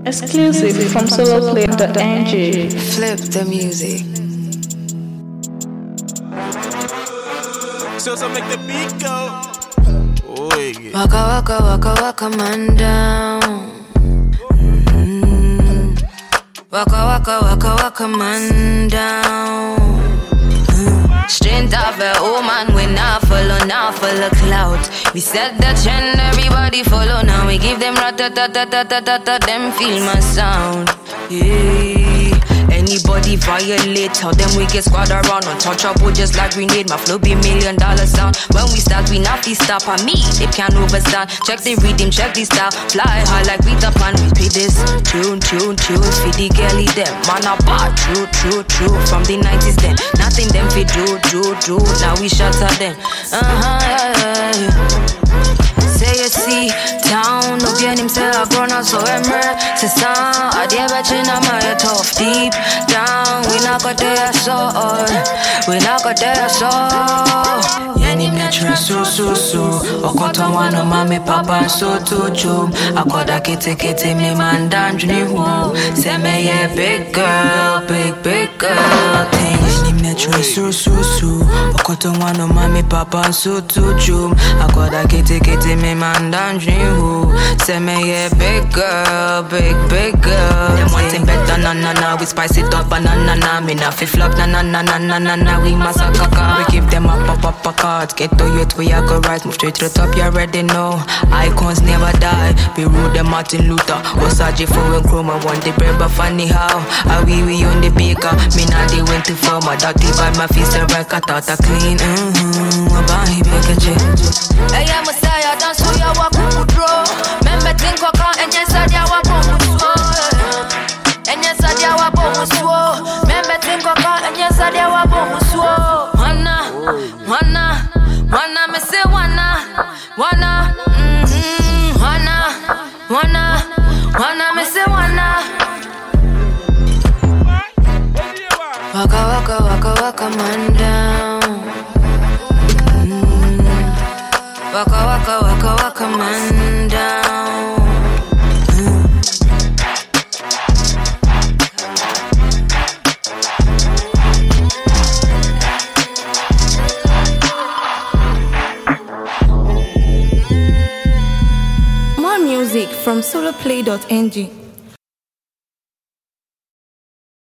Exclusive from soloplay.ng. Flip the music. So make the beat go. Waka waka waka waka man down. Waka waka waka waka man down. Strength of a woman, we not follow clout. We set the trend, everybody follow. Now we give them rat-ta-ta-ta-ta-ta-ta, them feel my sound. Yeah. Anybody violate, tell them we get squad around. Untouchable just like grenade, my flow be $1 million sound. When we start, we not be stop on me, they can't overstand. Check the rhythm, check the style, fly high like Peter Pan. Repeat this, tune, for the girlie them. Man a bar, true, from the 90s then. Nothing them fi do, now we shatter them. Say you see, town, no bien himself, grown up so emer. C'est ça, I dare bet you not my tough deep down. We not got there soul, Yani metre so. Okota wano mami papa so to chum. Akoda kete me man down juni hu. Say me yeah big girl thing. Yani metre so. Okota wano mami papa so to chum. Akoda kete me man down juni hu. Say me yeah big girl. Them wanting better na. We spice it up na. Me na fi flop na. We massacre. We give them a cards. Get to youth, we are go rise. Move straight to the top, you already know. Icons never die. Be rude, them Martin Luther. Osaji for when chroma. Want the bread, but funny how. I we on the baker. Me now they went too far. My dirty by my feet, so right, cut out a clean. About he make a check. Hey, I'm a Messiah, dance so ya walk on the draw. Remember, think what can't, and yes, I walk on the sword. And yes, I walk on the sword. Remember, think what can't, and yes, I walk on the sword. Wanna, me say wanna, me say wanna. Waka man down. Waka man down. More music from soloplay.ng.